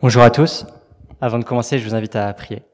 Bonjour à tous. Avant de commencer, je vous invite à prier.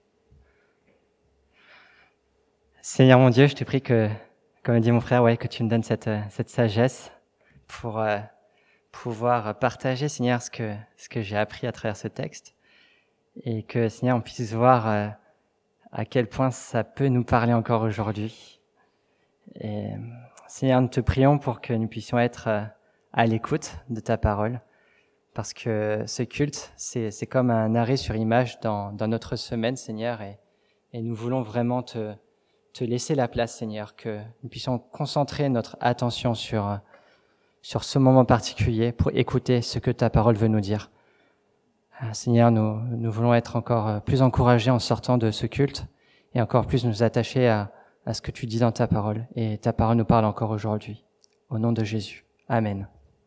Seigneur mon Dieu, je te prie que, comme a dit mon frère, que tu me donnes cette sagesse pour pouvoir partager, Seigneur, ce que j'ai appris à travers ce texte. Et que, Seigneur, on puisse voir à quel point ça peut nous parler encore aujourd'hui. Et Seigneur, nous te prions pour que nous puissions être à l'écoute de ta parole. Parce que ce culte, c'est comme un arrêt sur image dans notre semaine, Seigneur, et nous voulons vraiment te laisser la place, Seigneur, que nous puissions concentrer notre attention sur ce moment particulier pour écouter ce que ta parole veut nous dire. Seigneur, nous voulons être encore plus encouragés en sortant de ce culte et encore plus nous attacher à ce que tu dis dans ta parole. Et ta parole nous parle encore aujourd'hui. Au nom de Jésus. Amen.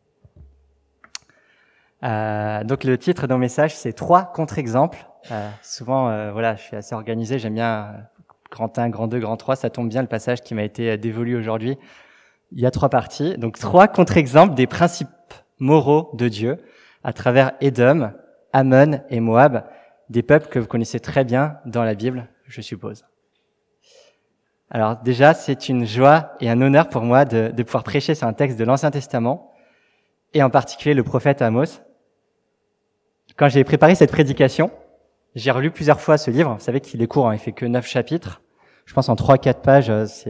Donc le titre de mon message, c'est 3 contre-exemples. Souvent, je suis assez organisé, j'aime bien grand 1, grand 2, grand 3, ça tombe bien le passage qui m'a été dévolu aujourd'hui. Il y a 3 parties, donc 3 contre-exemples des principes moraux de Dieu à travers Édom, Ammon et Moab, des peuples que vous connaissez très bien dans la Bible, je suppose. Alors déjà, c'est une joie et un honneur pour moi de pouvoir prêcher sur un texte de l'Ancien Testament, et en particulier le prophète Amos. Quand j'ai préparé cette prédication, j'ai relu plusieurs fois ce livre. Vous savez qu'il est court, il fait que 9 chapitres. Je pense en 3-4 pages,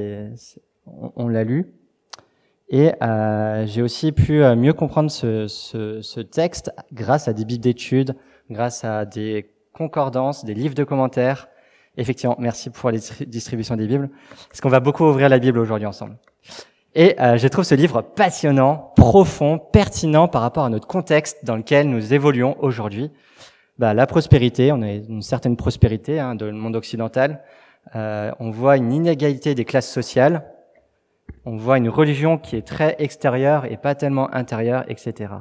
on l'a lu. Et j'ai aussi pu mieux comprendre ce texte grâce à des bibles d'études, grâce à des concordances, des livres de commentaires. Effectivement, merci pour la distribution des bibles, parce qu'on va beaucoup ouvrir la Bible aujourd'hui ensemble. Et je trouve ce livre passionnant, profond, pertinent par rapport à notre contexte dans lequel nous évoluons aujourd'hui. La prospérité, on a une certaine prospérité dans le monde occidental. On voit une inégalité des classes sociales. On voit une religion qui est très extérieure et pas tellement intérieure, etc.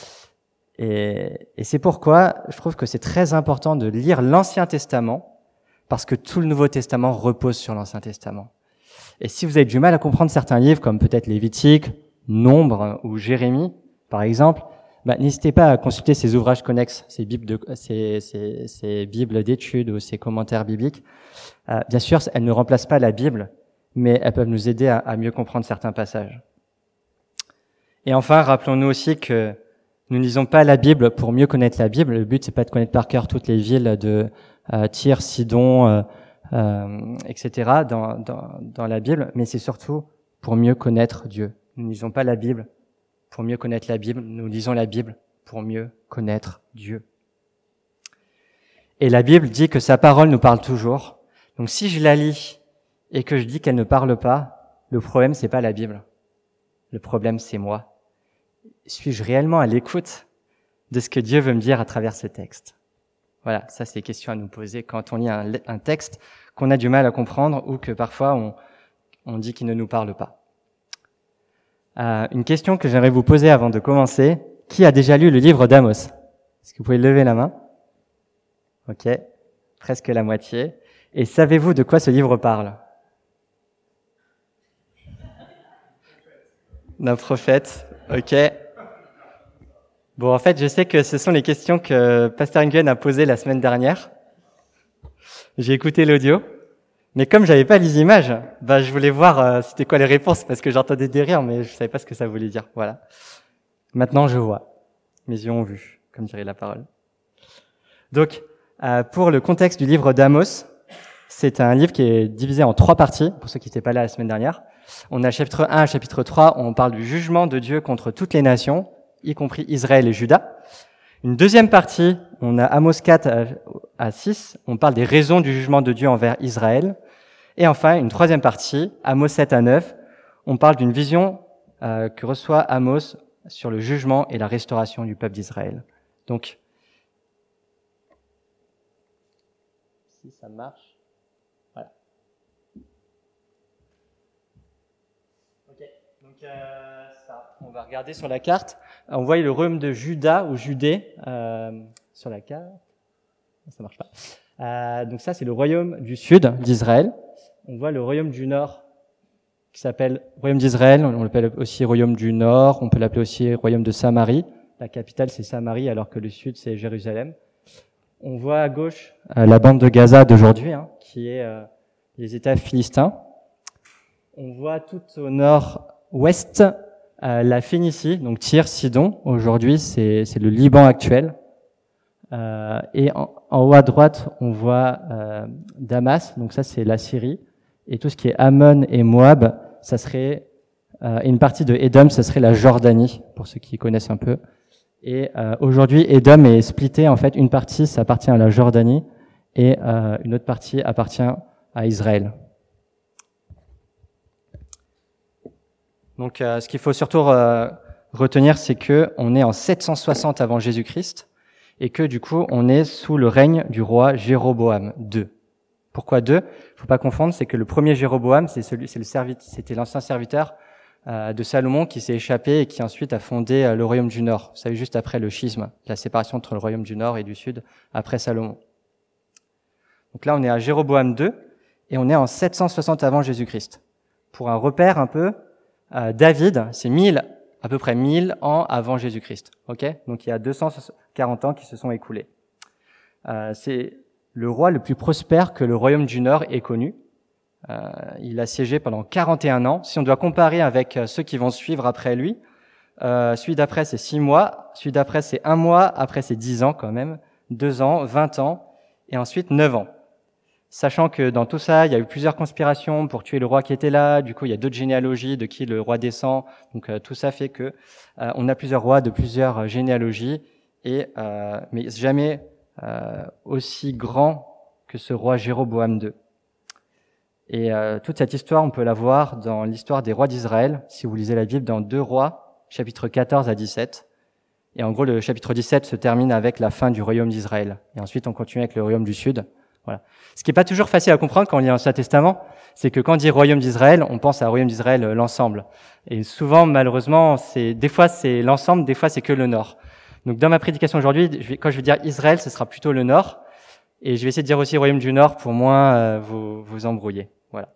Et c'est pourquoi je trouve que c'est très important de lire l'Ancien Testament, parce que tout le Nouveau Testament repose sur l'Ancien Testament. Et si vous avez du mal à comprendre certains livres, comme peut-être Lévitique, Nombre ou Jérémie, par exemple, n'hésitez pas à consulter ces ouvrages connexes, ces bibles d'études ou ces commentaires bibliques. Bien sûr, elles ne remplacent pas la Bible, mais elles peuvent nous aider à mieux comprendre certains passages. Et enfin, rappelons-nous aussi que nous ne lisons pas la Bible pour mieux connaître la Bible. Le but, c'est pas de connaître par cœur toutes les villes de Tyr, Sidon, etc. dans la Bible, mais c'est surtout pour mieux connaître Dieu. Nous ne lisons pas la Bible pour mieux connaître la Bible, nous lisons la Bible pour mieux connaître Dieu. Et la Bible dit que sa parole nous parle toujours. Donc si je la lis et que je dis qu'elle ne parle pas, le problème c'est pas la Bible. Le problème c'est moi. Suis-je réellement à l'écoute de ce que Dieu veut me dire à travers ce texte? Voilà, ça c'est des questions à nous poser quand on lit un texte qu'on a du mal à comprendre ou que parfois on dit qu'il ne nous parle pas. Une question que j'aimerais vous poser avant de commencer. Qui a déjà lu le livre d'Amos? Est-ce que vous pouvez lever la main? Ok, presque la moitié. Et savez-vous de quoi ce livre parle? D'un prophète, ok. Bon, en fait, je sais que ce sont les questions que Pasteur Nguyen a posées la semaine dernière. J'ai écouté l'audio, mais comme j'avais pas les images, je voulais voir c'était quoi les réponses, parce que j'entendais des rires, mais je savais pas ce que ça voulait dire. Voilà. Maintenant, je vois. Mes yeux ont vu, comme dirait la parole. Donc, pour le contexte du livre d'Amos, c'est un livre qui est divisé en 3 parties, pour ceux qui n'étaient pas là la semaine dernière. On a chapitre 1 à chapitre 3, on parle du jugement de Dieu contre toutes les nations, y compris Israël et Juda. Une deuxième partie, on a Amos 4 à 6, on parle des raisons du jugement de Dieu envers Israël. Et enfin, une troisième partie, Amos 7 à 9, on parle d'une vision que reçoit Amos sur le jugement et la restauration du peuple d'Israël. Donc, si ça marche, voilà. Ok, donc ça, on va regarder sur la carte. On voit le royaume de Juda ou Judée sur la carte. Ça marche pas. Donc ça, c'est le royaume du sud d'Israël. On voit le royaume du nord qui s'appelle royaume d'Israël. On l'appelle aussi royaume du nord. On peut l'appeler aussi royaume de Samarie. La capitale, c'est Samarie, alors que le sud, c'est Jérusalem. On voit à gauche la bande de Gaza d'aujourd'hui, qui est les États philistins. On voit tout au nord-ouest la Phénicie, donc Tyr, Sidon. Aujourd'hui, c'est le Liban actuel. Et en haut à droite, on voit Damas, donc ça c'est la Syrie. Et tout ce qui est Ammon et Moab, ça serait une partie de Édom, ça serait la Jordanie, pour ceux qui connaissent un peu. Et aujourd'hui, Édom est splitté, en fait, une partie, ça appartient à la Jordanie, et une autre partie appartient à Israël. Donc, ce qu'il faut surtout retenir, c'est que on est en 760 avant Jésus-Christ, et que du coup, on est sous le règne du roi Jéroboam II. Pourquoi II? Faut pas confondre, c'est que le premier Jéroboam, c'était l'ancien serviteur de Salomon qui s'est échappé et qui ensuite a fondé le royaume du Nord. Vous savez, juste après le schisme, la séparation entre le royaume du Nord et du Sud, après Salomon. Donc là, on est à Jéroboam II et on est en 760 avant Jésus-Christ. Pour un repère un peu, David, c'est à peu près 1000 ans avant Jésus-Christ. Ok? Donc il y a 240 ans qui se sont écoulés. C'est le roi le plus prospère que le royaume du Nord ait connu. Il a siégé pendant 41 ans. Si on doit comparer avec ceux qui vont suivre après lui, celui d'après c'est 6 mois, celui d'après c'est 1 mois, après c'est 10 ans quand même, 2 ans, 20 ans, et ensuite 9 ans. Sachant que dans tout ça, il y a eu plusieurs conspirations pour tuer le roi qui était là, du coup il y a d'autres généalogies de qui le roi descend, donc tout ça fait que on a plusieurs rois de plusieurs généalogies, mais jamais aussi grand que ce roi Jéroboam II. Et toute cette histoire, on peut la voir dans l'histoire des rois d'Israël, si vous lisez la Bible, dans 2 Rois, chapitre 14 à 17. Et en gros, le chapitre 17 se termine avec la fin du royaume d'Israël. Et ensuite, on continue avec le royaume du Sud. Voilà. Ce qui n'est pas toujours facile à comprendre quand on lit l'Ancien Testament, c'est que quand on dit royaume d'Israël, on pense à royaume d'Israël l'ensemble. Et souvent, malheureusement, des fois c'est l'ensemble, des fois c'est que le nord. Donc dans ma prédication aujourd'hui, quand je vais dire Israël, ce sera plutôt le nord. Et je vais essayer de dire aussi royaume du nord pour moins vous embrouiller. Voilà.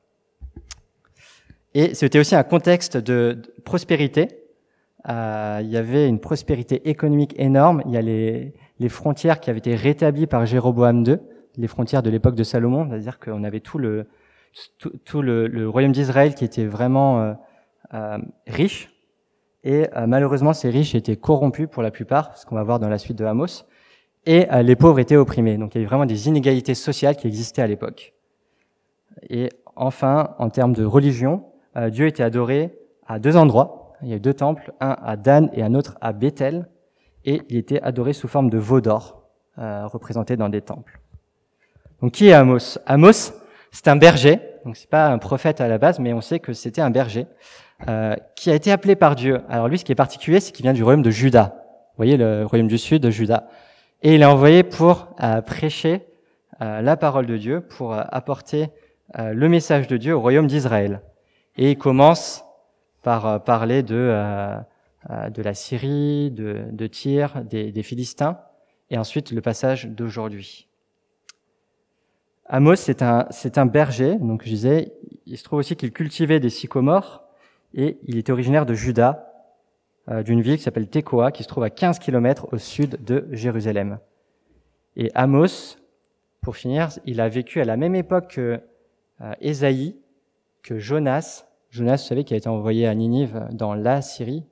Et c'était aussi un contexte de prospérité. Il y avait une prospérité économique énorme. Il y a les frontières qui avaient été rétablies par Jéroboam II, les frontières de l'époque de Salomon, c'est-à-dire qu'on avait tout le royaume d'Israël qui était vraiment riche. Et malheureusement, ces riches étaient corrompus pour la plupart, ce qu'on va voir dans la suite de Amos. Et les pauvres étaient opprimés. Donc il y avait vraiment des inégalités sociales qui existaient à l'époque. Et enfin, en termes de religion, Dieu était adoré à 2 endroits. Il y a 2 temples, un à Dan et un autre à Bethel. Et il était adoré sous forme de veau d'or, représenté dans des temples. Donc qui est Amos? Amos, c'est un berger. Donc c'est pas un prophète à la base, mais on sait que c'était un berger qui a été appelé par Dieu. Alors lui, ce qui est particulier, c'est qu'il vient du royaume de Juda. Vous voyez, le royaume du sud de Juda. Et il est envoyé pour prêcher la parole de Dieu, pour apporter le message de Dieu au royaume d'Israël. Et il commence par parler de la Syrie, de Tyr, des Philistins, et ensuite le passage d'aujourd'hui. Amos, c'est un berger, donc je disais, il se trouve aussi qu'il cultivait des sycomores, et il était originaire de Juda, d'une ville qui s'appelle Tekoa, qui se trouve à 15 km au sud de Jérusalem. Et Amos, pour finir, il a vécu à la même époque que Ésaïe, que Jonas. Jonas, vous savez, qui a été envoyé à Ninive dans la Syrie,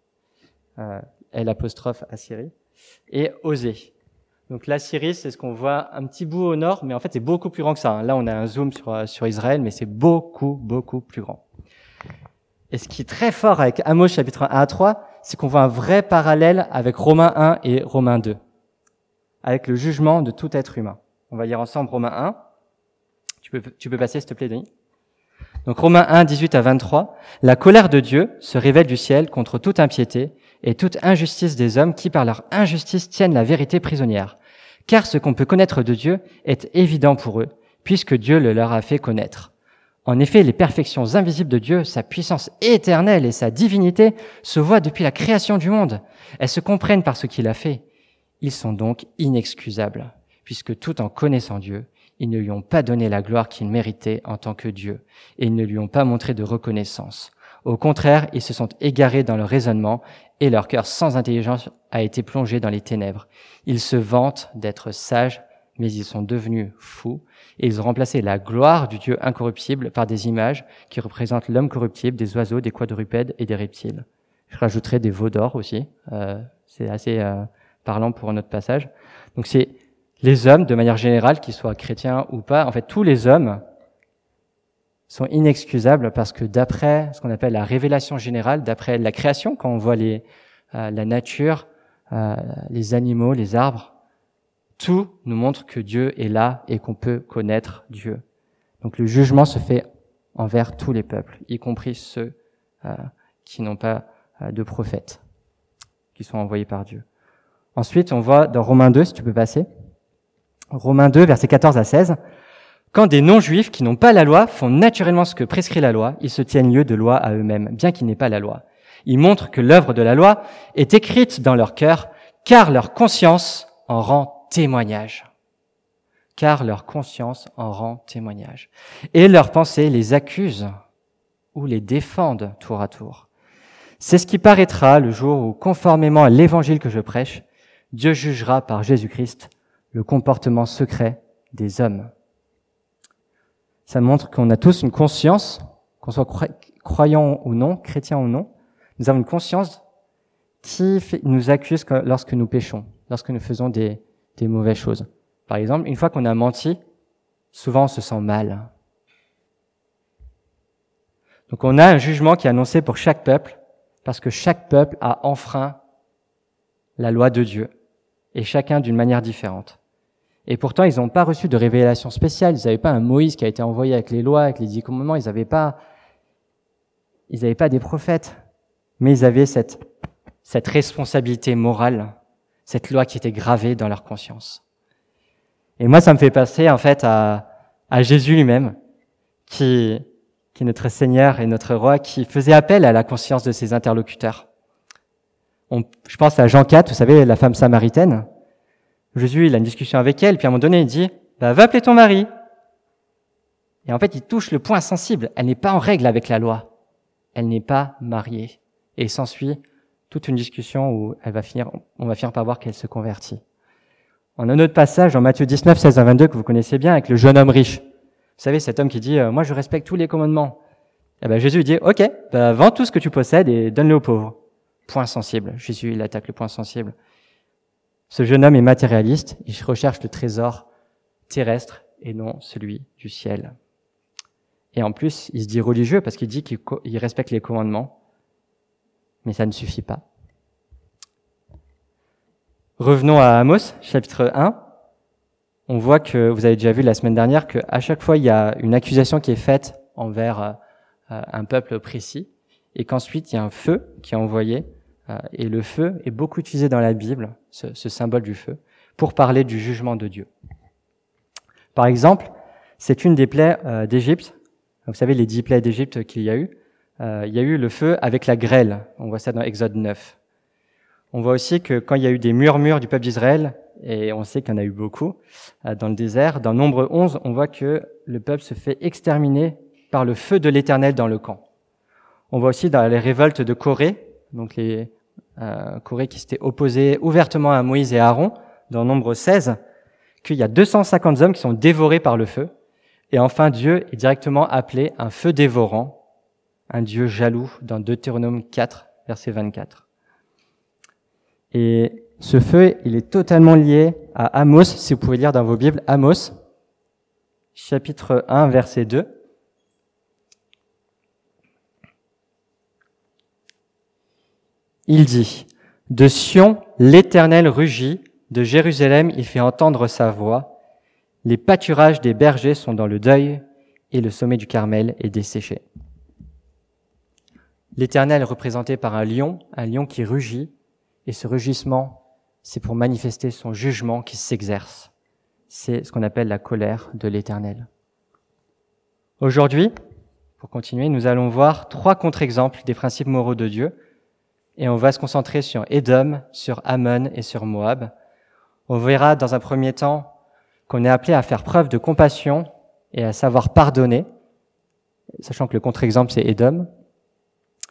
L' Assyrie, et Osée. Donc la Syrie, c'est ce qu'on voit un petit bout au nord, mais en fait c'est beaucoup plus grand que ça. Là, on a un zoom sur Israël, mais c'est beaucoup, beaucoup plus grand. Et ce qui est très fort avec Amos chapitre 1 à 3, c'est qu'on voit un vrai parallèle avec Romains 1 et Romains 2, avec le jugement de tout être humain. On va lire ensemble Romains 1. Tu peux passer, s'il te plaît, Denis. Donc Romains 1, 18 à 23. La colère de Dieu se révèle du ciel contre toute impiété et toute injustice des hommes qui, par leur injustice, tiennent la vérité prisonnière. Car ce qu'on peut connaître de Dieu est évident pour eux, puisque Dieu le leur a fait connaître. En effet, les perfections invisibles de Dieu, sa puissance éternelle et sa divinité se voient depuis la création du monde. Elles se comprennent par ce qu'il a fait. Ils sont donc inexcusables, puisque tout en connaissant Dieu, ils ne lui ont pas donné la gloire qu'il méritait en tant que Dieu, et ils ne lui ont pas montré de reconnaissance. Au contraire, ils se sont égarés dans leur raisonnement et leur cœur sans intelligence a été plongé dans les ténèbres. Ils se vantent d'être sages, mais ils sont devenus fous et ils ont remplacé la gloire du Dieu incorruptible par des images qui représentent l'homme corruptible, des oiseaux, des quadrupèdes et des reptiles. Je rajouterai des veaux d'or aussi. C'est assez parlant pour notre passage. Donc c'est les hommes, de manière générale, qu'ils soient chrétiens ou pas, en fait tous les hommes sont inexcusables parce que d'après ce qu'on appelle la révélation générale, d'après la création, quand on voit la nature, les animaux, les arbres, tout nous montre que Dieu est là et qu'on peut connaître Dieu. Donc le jugement se fait envers tous les peuples, y compris ceux qui n'ont pas de prophètes, qui sont envoyés par Dieu. Ensuite, on voit dans Romains 2, si tu peux passer, Romains 2, versets 14 à 16, « Quand des non-juifs qui n'ont pas la loi font naturellement ce que prescrit la loi, ils se tiennent lieu de loi à eux-mêmes, bien qu'ils n'aient pas la loi. Ils montrent que l'œuvre de la loi est écrite dans leur cœur, car leur conscience en rend témoignage. Car leur conscience en rend témoignage. Et leurs pensées les accusent ou les défendent tour à tour. C'est ce qui paraîtra le jour où, conformément à l'évangile que je prêche, Dieu jugera par Jésus-Christ le comportement secret des hommes. » Ça montre qu'on a tous une conscience, qu'on soit croyant ou non, chrétien ou non, nous avons une conscience qui nous accuse lorsque nous péchons, lorsque nous faisons des mauvaises choses. Par exemple, une fois qu'on a menti, souvent on se sent mal. Donc on a un jugement qui est annoncé pour chaque peuple, parce que chaque peuple a enfreint la loi de Dieu, et chacun d'une manière différente. Et pourtant, ils n'ont pas reçu de révélation spéciale. Ils n'avaient pas un Moïse qui a été envoyé avec les lois, avec les 10 commandements. Ils n'avaient pas des prophètes. Mais ils avaient cette responsabilité morale, cette loi qui était gravée dans leur conscience. Et moi, ça me fait passer, en fait, à Jésus lui-même, qui est notre Seigneur et notre Roi, qui faisait appel à la conscience de ses interlocuteurs. Je pense à Jean 4, vous savez, la femme samaritaine. Jésus, il a une discussion avec elle, puis à un moment donné, il dit « Va appeler ton mari ». Et en fait, il touche le point sensible. Elle n'est pas en règle avec la loi. Elle n'est pas mariée. Et il s'ensuit toute une discussion où on va finir par voir qu'elle se convertit. On a un autre passage en Matthieu 19, 16 à 22 que vous connaissez bien avec le jeune homme riche. Vous savez, cet homme qui dit « Moi, je respecte tous les commandements ». Et ben Jésus dit « Ok, vends tout ce que tu possèdes et donne-le aux pauvres ». Point sensible. Jésus, il attaque le point sensible. Ce jeune homme est matérialiste, il recherche le trésor terrestre et non celui du ciel. Et en plus, il se dit religieux parce qu'il dit qu'il respecte les commandements, mais ça ne suffit pas. Revenons à Amos, chapitre 1. On voit que, vous avez déjà vu la semaine dernière, qu'à chaque fois, il y a une accusation qui est faite envers un peuple précis, et qu'ensuite, il y a un feu qui est envoyé. Et le feu est beaucoup utilisé dans la Bible, ce symbole du feu, pour parler du jugement de Dieu. Par exemple, c'est une des plaies d'Égypte. Vous savez, les 10 plaies d'Égypte qu'il y a eu. Il y a eu le feu avec la grêle. On voit ça dans Exode 9. On voit aussi que quand il y a eu des murmures du peuple d'Israël, et on sait qu'il y en a eu beaucoup dans le désert, dans Nombre 11, on voit que le peuple se fait exterminer par le feu de l'Éternel dans le camp. On voit aussi dans les révoltes de Corée, donc les Corée qui s'était opposé ouvertement à Moïse et à Aaron, dans Nombre 16, qu'il y a 250 hommes qui sont dévorés par le feu. Et enfin, Dieu est directement appelé un feu dévorant, un Dieu jaloux, dans Deutéronome 4, verset 24. Et ce feu, il est totalement lié à Amos, si vous pouvez lire dans vos Bibles, Amos, chapitre 1, verset 2. Il dit, « De Sion, l'Éternel rugit, de Jérusalem, il fait entendre sa voix. Les pâturages des bergers sont dans le deuil, et le sommet du Carmel est desséché. » L'Éternel est représenté par un lion qui rugit, et ce rugissement, c'est pour manifester son jugement qui s'exerce. C'est ce qu'on appelle la colère de l'Éternel. Aujourd'hui, pour continuer, nous allons voir 3 contre-exemples des principes moraux de Dieu, et on va se concentrer sur Édom, sur Ammon et sur Moab. On verra dans un premier temps qu'on est appelé à faire preuve de compassion et à savoir pardonner, sachant que le contre-exemple c'est Édom.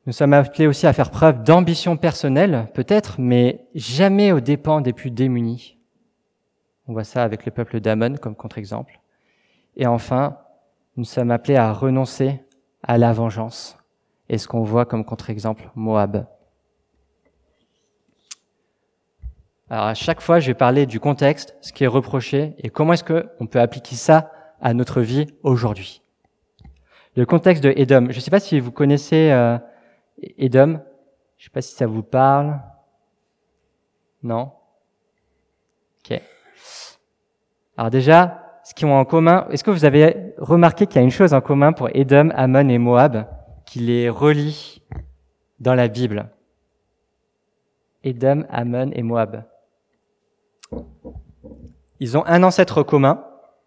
Nous sommes appelés aussi à faire preuve d'ambition personnelle, peut-être, mais jamais aux dépens des plus démunis. On voit ça avec le peuple d'Amon comme contre-exemple. Et enfin, nous sommes appelés à renoncer à la vengeance. Et ce qu'on voit comme contre-exemple, Moab. Alors à chaque fois, je vais parler du contexte, ce qui est reproché, et comment est-ce qu'on peut appliquer ça à notre vie aujourd'hui. Le contexte de Édom. Je ne sais pas si vous connaissez Édom. Je ne sais pas si ça vous parle. Non? Ok. Alors déjà, ce qu'ils ont en commun, est-ce que vous avez remarqué qu'il y a une chose en commun pour Édom, Ammon et Moab qui les relie dans la Bible? Édom, Ammon et Moab. Ils ont un ancêtre commun.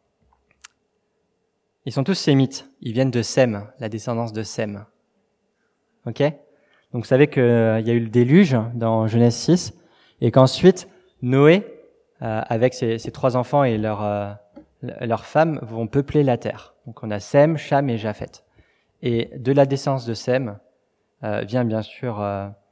Ils sont tous sémites. Ils viennent de Sem, la descendance de Sem. Ok? Donc vous savez qu'il y a eu le déluge dans Genèse 6 et qu'ensuite Noé, avec ses 3 enfants et leurs femmes, vont peupler la terre. Donc on a Sem, Cham et Japheth. Et de la descendance de Sem vient bien sûr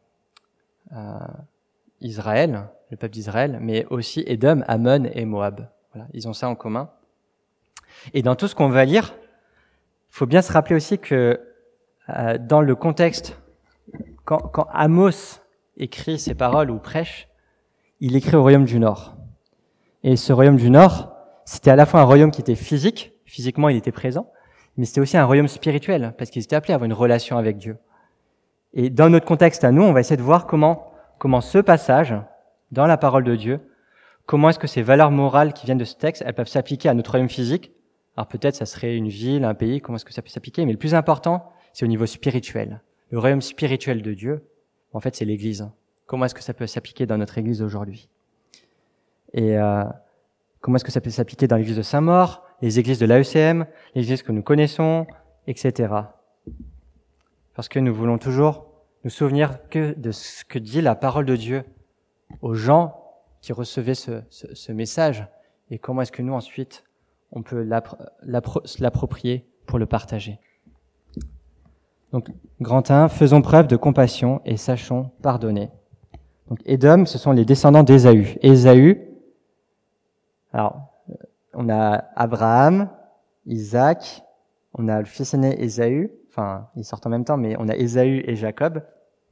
Israël, le peuple d'Israël, mais aussi Édom, Ammon et Moab. Voilà, ils ont ça en commun. Et dans tout ce qu'on va lire, il faut bien se rappeler aussi que dans le contexte, quand Amos écrit ses paroles ou prêche, il écrit au royaume du Nord. Et ce royaume du Nord, c'était à la fois un royaume qui était physique, physiquement il était présent, mais c'était aussi un royaume spirituel, parce qu'ils étaient appelés à avoir une relation avec Dieu. Et dans notre contexte à nous, on va essayer de voir comment ce passage, dans la parole de Dieu, comment est-ce que ces valeurs morales qui viennent de ce texte, elles peuvent s'appliquer à notre royaume physique. Alors peut-être ça serait une ville, un pays, comment est-ce que ça peut s'appliquer, mais le plus important, c'est au niveau spirituel. Le royaume spirituel de Dieu, en fait, c'est l'Église. Comment est-ce que ça peut s'appliquer dans notre Église aujourd'hui? Et comment est-ce que ça peut s'appliquer dans l'Église de Saint-Maur, les églises de l'AECM, les églises que nous connaissons, etc. Parce que nous voulons toujours nous souvenir que de ce que dit la parole de Dieu aux gens qui recevaient ce message et comment est-ce que nous ensuite on peut l'approprier pour le partager. Donc, grand 1, faisons preuve de compassion et sachons pardonner. Donc, Édom, ce sont les descendants d'Ésaü. Ésaü, alors, on a Abraham, Isaac, on a le fils aîné Ésaü, enfin, ils sortent en même temps, mais on a Ésaü et Jacob.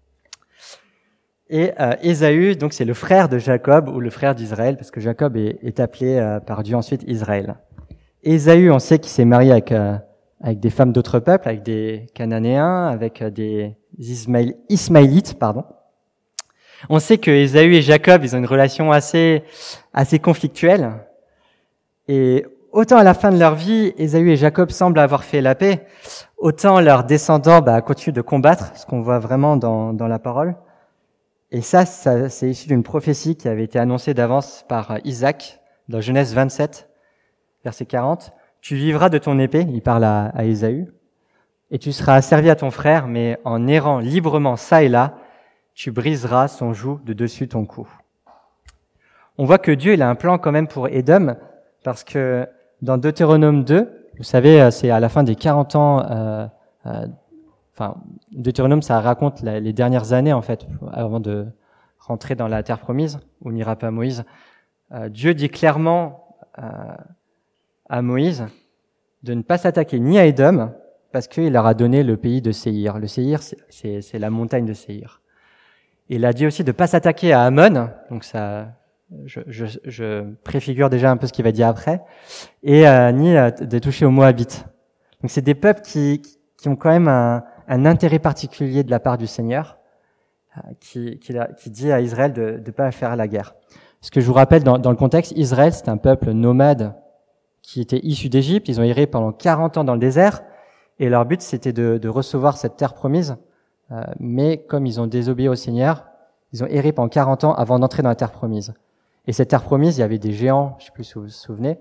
Et Ésaü, donc c'est le frère de Jacob ou le frère d'Israël, parce que Jacob est appelé par Dieu ensuite Israël. Ésaü, on sait qu'il s'est marié avec des femmes d'autres peuples, avec des Cananéens, avec des Ismaélites, pardon. On sait que Ésaü et Jacob, ils ont une relation assez conflictuelle. Et autant à la fin de leur vie, Ésaü et Jacob semblent avoir fait la paix, autant leurs descendants continuent de combattre, ce qu'on voit vraiment dans la parole. Et ça c'est issu d'une prophétie qui avait été annoncée d'avance par Isaac dans Genèse 27, verset 40. Tu vivras de ton épée, il parle à Ésaü, et tu seras asservi à ton frère, mais en errant librement ça et là, tu briseras son joug de dessus ton cou. On voit que Dieu il a un plan quand même pour Édom, parce que dans Deutéronome 2, vous savez, c'est à la fin des 40 ans, Deutéronome, ça raconte les dernières années, en fait, avant de rentrer dans la terre promise, où n'ira pas Moïse. Dieu dit clairement à Moïse de ne pas s'attaquer ni à Édom, parce qu'il leur a donné le pays de Séhir. Le Séhir, c'est la montagne de Séhir. Il a dit aussi de ne pas s'attaquer à Ammon, donc ça, je préfigure déjà un peu ce qu'il va dire après, et ni de toucher aux Moabites. Donc c'est des peuples qui ont quand même un intérêt particulier de la part du Seigneur, qui dit à Israël de ne pas faire la guerre. Ce que je vous rappelle dans le contexte, Israël, c'est un peuple nomade qui était issu d'Égypte. Ils ont erré pendant 40 ans dans le désert, et leur but c'était de recevoir cette terre promise. Mais comme ils ont désobéi au Seigneur, ils ont erré pendant 40 ans avant d'entrer dans la terre promise. Et cette terre promise, il y avait des géants, je ne sais plus si vous vous souvenez.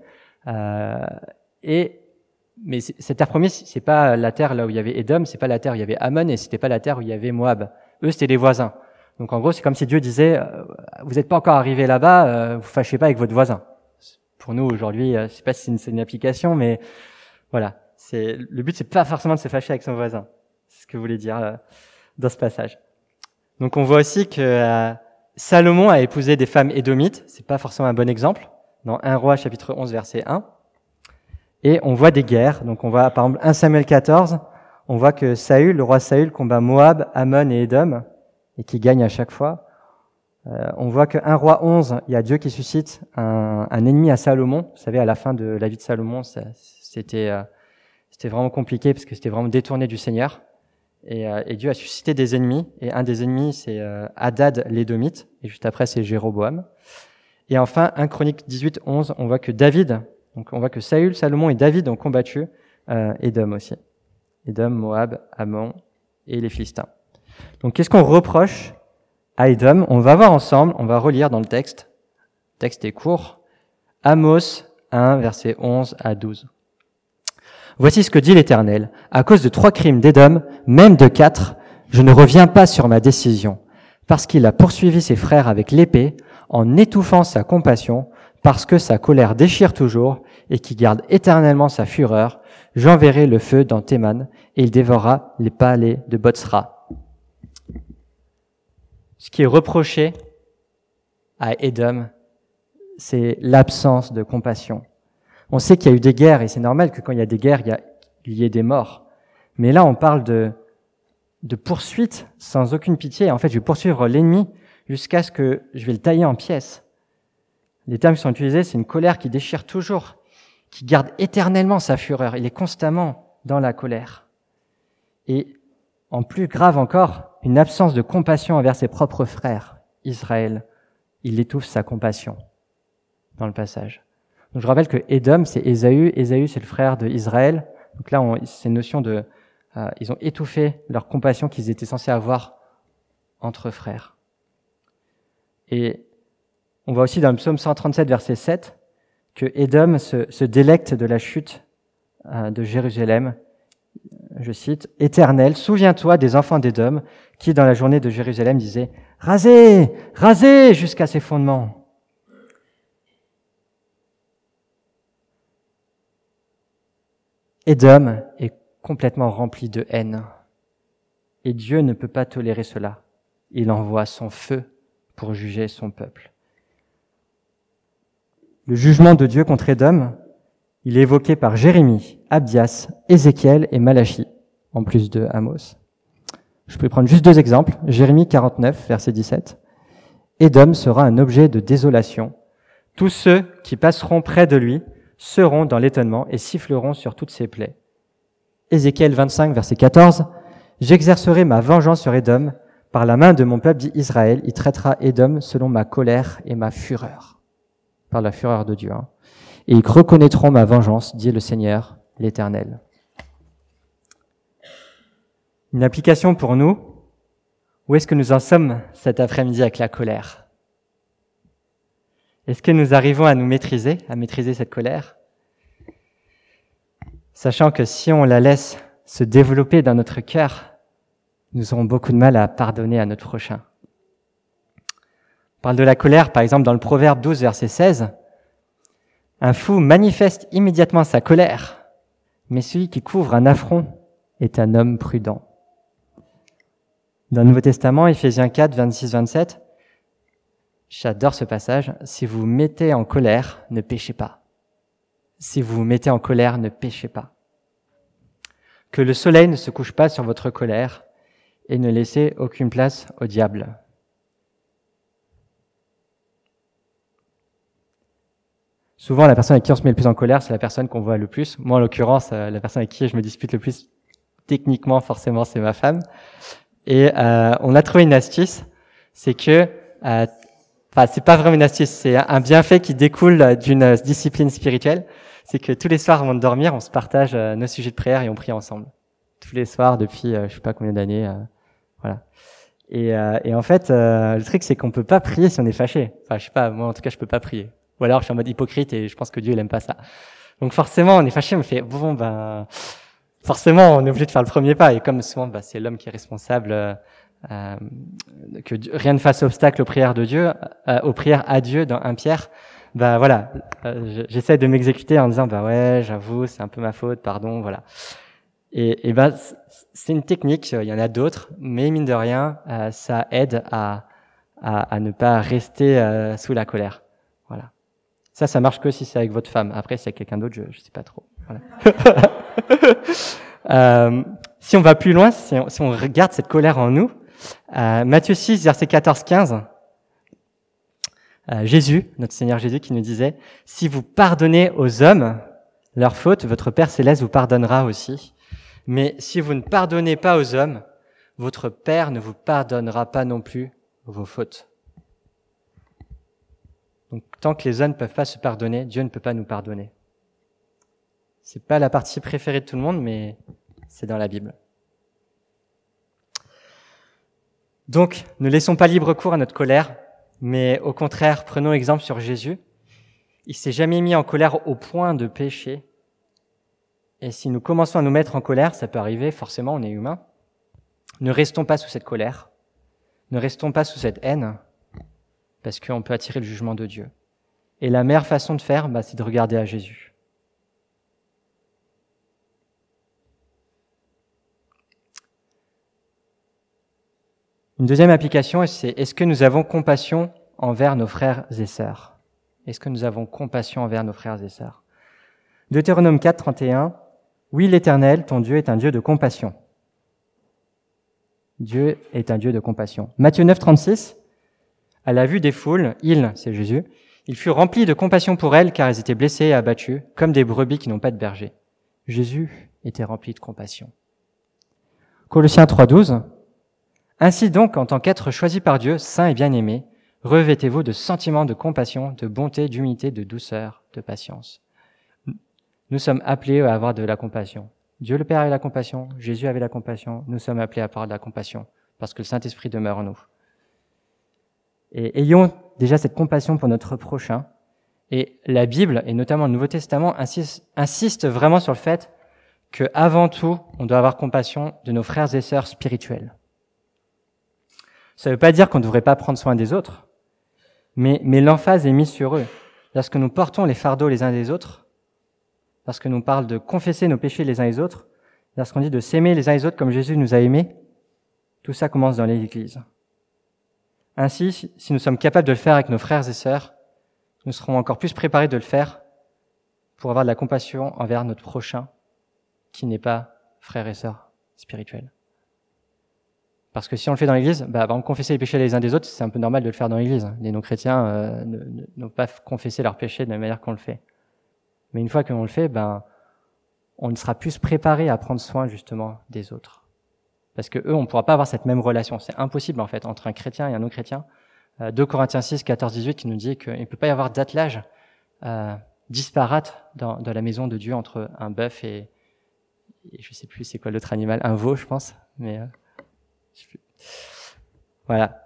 Mais cette terre promise, c'est pas la terre là où il y avait Édom, c'est pas la terre où il y avait Ammon, et c'était pas la terre où il y avait Moab. Eux, c'était des voisins. Donc en gros, c'est comme si Dieu disait vous n'êtes pas encore arrivé là-bas, vous fâchez pas avec votre voisin. Pour nous aujourd'hui, je sais pas si c'est une application, mais voilà. Le but, c'est pas forcément de se fâcher avec son voisin. C'est ce que vous voulez dire. dans ce passage. Donc on voit aussi que Salomon a épousé des femmes édomites, c'est pas forcément un bon exemple, dans 1 Roi chapitre 11 verset 1. Et on voit des guerres, donc on voit par exemple 1 Samuel 14, on voit que Saül, le roi Saül, combat Moab, Ammon et Édom, et qui gagne à chaque fois. On voit que 1 Roi 11, il y a Dieu qui suscite un ennemi à Salomon. Vous savez, à la fin de la vie de Salomon, c'était vraiment compliqué parce que c'était vraiment détourné du Seigneur. Et Dieu a suscité des ennemis. Et un des ennemis, c'est Hadad l'édomite. Et juste après, c'est Jéroboam. Et enfin, 1 Chronique 18, 11, on voit que on voit que Saül, Salomon et David ont combattu Édom aussi. Édom, Moab, Ammon et les Philistins. Donc, qu'est-ce qu'on reproche à Édom? On va voir ensemble, on va relire dans le texte. Le texte est court. Amos 1, versets 11 à 12. Voici ce que dit l'Éternel. À cause de 3 crimes d'Édom, même de 4, je ne reviens pas sur ma décision, parce qu'il a poursuivi ses frères avec l'épée, en étouffant sa compassion, parce que sa colère déchire toujours, et qui garde éternellement sa fureur. J'enverrai le feu dans Théman, et il dévorera les palais de Botsra. Ce qui est reproché à Édom, c'est l'absence de compassion. On sait qu'il y a eu des guerres, et c'est normal que quand il y a des guerres, il y ait des morts. Mais là, on parle de poursuite sans aucune pitié. En fait, je vais poursuivre l'ennemi jusqu'à ce que je vais le tailler en pièces. Les termes qui sont utilisés, c'est une colère qui déchire toujours, qui garde éternellement sa fureur. Il est constamment dans la colère. Et en plus grave encore, une absence de compassion envers ses propres frères, Israël. Il étouffe sa compassion dans le passage. Donc je rappelle que Édom, c'est Ésaü. Ésaü, c'est le frère d'Israël. Donc là, c'est une notion de... ils ont étouffé leur compassion qu'ils étaient censés avoir entre frères. Et on voit aussi dans le psaume 137, verset 7, que Édom se délecte de la chute de Jérusalem. Je cite, « Éternel, souviens-toi des enfants d'Édom qui, dans la journée de Jérusalem, disaient « Rasez, rasez jusqu'à ses fondements ». Édom est complètement rempli de haine. Et Dieu ne peut pas tolérer cela. Il envoie son feu pour juger son peuple. Le jugement de Dieu contre Édom, il est évoqué par Jérémie, Abdias, Ézéchiel et Malachie, en plus de Amos. Je peux prendre juste 2 exemples. Jérémie 49, verset 17. Édom sera un objet de désolation. Tous ceux qui passeront près de lui seront dans l'étonnement et siffleront sur toutes ses plaies. Ézéchiel 25, verset 14. J'exercerai ma vengeance sur Édom. Par la main de mon peuple dit Israël, il traitera Édom selon ma colère et ma fureur. Par la fureur de Dieu. Et ils reconnaîtront ma vengeance, dit le Seigneur, l'Éternel. Une application pour nous. Où est-ce que nous en sommes cet après-midi avec la colère? Est-ce que nous arrivons à maîtriser cette colère? Sachant que si on la laisse se développer dans notre cœur, nous aurons beaucoup de mal à pardonner à notre prochain. On parle de la colère, par exemple, dans le Proverbe 12, verset 16. Un fou manifeste immédiatement sa colère, mais celui qui couvre un affront est un homme prudent. Dans le Nouveau Testament, Éphésiens 4, 26, 27, j'adore ce passage. Si vous vous mettez en colère, ne péchez pas. Si vous vous mettez en colère, ne péchez pas. Que le soleil ne se couche pas sur votre colère et ne laissez aucune place au diable. Souvent, la personne avec qui on se met le plus en colère, c'est la personne qu'on voit le plus. Moi, en l'occurrence, la personne avec qui je me dispute le plus, techniquement, forcément, c'est ma femme. Et on a trouvé une astuce, c'est que, c'est pas vraiment une astuce, c'est un bienfait qui découle d'une discipline spirituelle. C'est que tous les soirs avant de dormir, on se partage nos sujets de prière et on prie ensemble. Tous les soirs depuis, je sais pas combien d'années, voilà. Et en fait, le truc, c'est qu'on peut pas prier si on est fâché. Enfin, je sais pas, moi en tout cas, je peux pas prier. Ou alors, je suis en mode hypocrite et je pense que Dieu, il aime pas ça. Donc forcément, on est fâché, on me fait, forcément, on est obligé de faire le premier pas. Et comme souvent, c'est l'homme qui est responsable, que rien ne fasse obstacle aux prières de Dieu, aux prières à Dieu dans 1 Pierre. J'essaie de m'exécuter en disant, ouais, j'avoue, c'est un peu ma faute, pardon, voilà. Et ben, c'est une technique, il y en a d'autres, mais mine de rien, ça aide à ne pas rester sous la colère. Voilà. Ça marche que si c'est avec votre femme. Après, si c'est avec quelqu'un d'autre, je sais pas trop. Voilà. Si on va plus loin, si on regarde cette colère en nous, Matthieu 6, verset 14-15, Jésus, notre Seigneur Jésus, qui nous disait « Si vous pardonnez aux hommes leurs fautes, votre Père Céleste vous pardonnera aussi. Mais si vous ne pardonnez pas aux hommes, votre Père ne vous pardonnera pas non plus vos fautes. » Donc, tant que les hommes ne peuvent pas se pardonner, Dieu ne peut pas nous pardonner. C'est pas la partie préférée de tout le monde, mais c'est dans la Bible. Donc, ne laissons pas libre cours à notre colère, mais au contraire, prenons exemple sur Jésus. Il s'est jamais mis en colère au point de pécher. Et si nous commençons à nous mettre en colère, ça peut arriver, forcément, on est humain. Ne restons pas sous cette colère. Ne restons pas sous cette haine, parce qu'on peut attirer le jugement de Dieu. Et la meilleure façon de faire, c'est de regarder à Jésus. Une deuxième application, c'est est-ce que nous avons compassion envers nos frères et sœurs? Est-ce que nous avons compassion envers nos frères et sœurs? Deutéronome 4, 31. Oui, l'Éternel, ton Dieu, est un Dieu de compassion. Dieu est un Dieu de compassion. Matthieu 9, 36. À la vue des foules, c'est Jésus, il fut rempli de compassion pour elles, car elles étaient blessées et abattues, comme des brebis qui n'ont pas de berger. Jésus était rempli de compassion. Colossiens 3, 12. Ainsi donc, en tant qu'être choisi par Dieu, saint et bien-aimé, revêtez-vous de sentiments de compassion, de bonté, d'humilité, de douceur, de patience. Nous sommes appelés à avoir de la compassion. Dieu le Père avait la compassion, Jésus avait la compassion, nous sommes appelés à avoir de la compassion, parce que le Saint-Esprit demeure en nous. Et ayons déjà cette compassion pour notre prochain. Et la Bible, et notamment le Nouveau Testament, insiste vraiment sur le fait que, avant tout, on doit avoir compassion de nos frères et sœurs spirituels. Ça ne veut pas dire qu'on ne devrait pas prendre soin des autres, mais l'emphase est mise sur eux. Lorsque nous portons les fardeaux les uns des autres, lorsque nous parlons de confesser nos péchés les uns les autres, lorsqu'on dit de s'aimer les uns les autres comme Jésus nous a aimés, tout ça commence dans l'Église. Ainsi, si nous sommes capables de le faire avec nos frères et sœurs, nous serons encore plus préparés de le faire pour avoir de la compassion envers notre prochain qui n'est pas frère et sœur spirituel. Parce que si on le fait dans l'Église, par exemple, confesser les péchés les uns des autres, c'est un peu normal de le faire dans l'Église. Les non-chrétiens n'ont pas confessé leurs péchés de la manière qu'on le fait. Mais une fois qu'on le fait, on sera plus préparé à prendre soin justement des autres. Parce que eux, on ne pourra pas avoir cette même relation. C'est impossible en fait entre un chrétien et un non-chrétien. 2 Corinthiens 6, 14, 18 qui nous dit qu'il ne peut pas y avoir d'attelage disparate dans la maison de Dieu entre un bœuf et je sais plus c'est quoi l'autre animal, un veau je pense. Mais je sais plus. Voilà.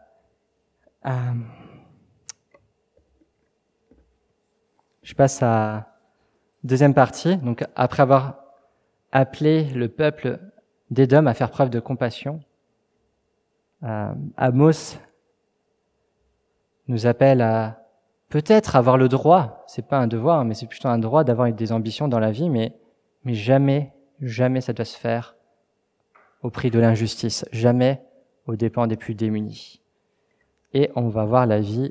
Je passe à deuxième partie. Donc après avoir appelé le peuple d'Édom à faire preuve de compassion, Amos nous appelle à peut-être avoir le droit, c'est pas un devoir, mais c'est plutôt un droit d'avoir des ambitions dans la vie, mais jamais ça doit se faire au prix de l'injustice, jamais aux dépens des plus démunis. Et on va voir